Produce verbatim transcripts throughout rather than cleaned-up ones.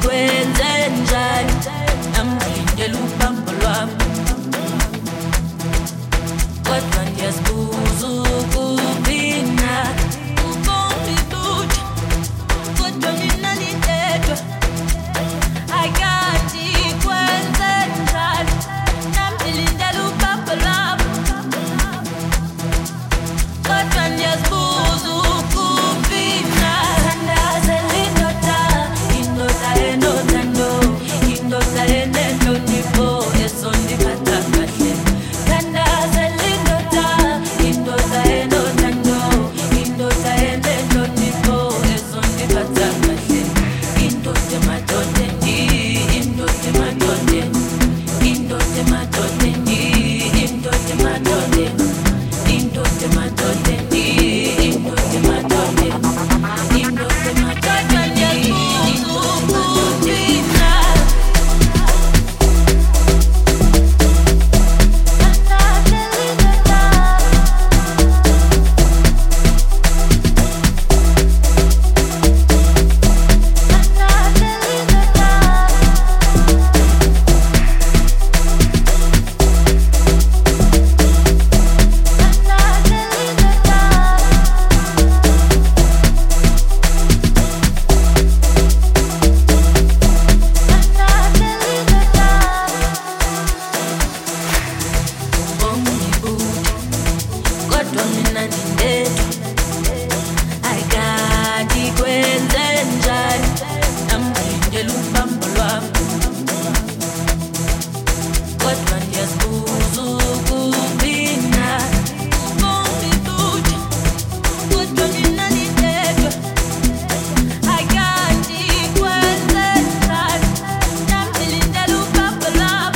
kwenzenjani namlindela ubambo lwami kodwa ndiyazibuza ukubina ubomi bude kodwa mina nidedwa akandi kwenzenjani namlindela ubambo lwami kodwa ndiyazibuza ukubina thandazela indoda indoda enothando indoda enenhlonipho esondiphatha kahle thandazela indoda indoda enothando indoda enenhlonipho esondiphatha kahle indoda emadodeni indoda emadodeni indoda emadodeni indoda emadodeni indoda emadodeni indoda emadodeni indoda emadodeni ukubina ubomi bude kodwa mina ndindedwa ayikandi kwenzenjani namlindela ubambo lwami kodwa ndiyazibuza ukubina ubomi bude kodwa mina nidedwa akandi kwenzenjani namlindela ubambo lwami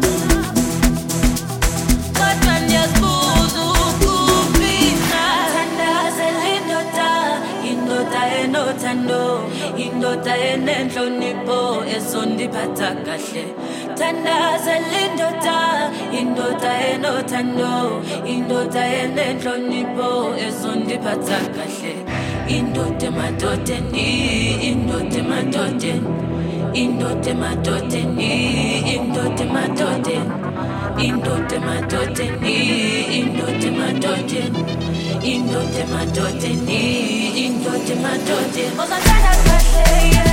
kodwa ndiyazibuza ukubina thandazela indoda indoda enothando indoda enenhlonipho esondiphatha kahle thandazela indoda indoda enothando indoda enenhlonipho esondiphatha kahle indoda emadodeni indoda emadodeni indoda emadodeni indoda emadodeni indoda emadodeni indoda emadodeni indoda emadodeni indoda emadodeni ozathanda kahle yeah.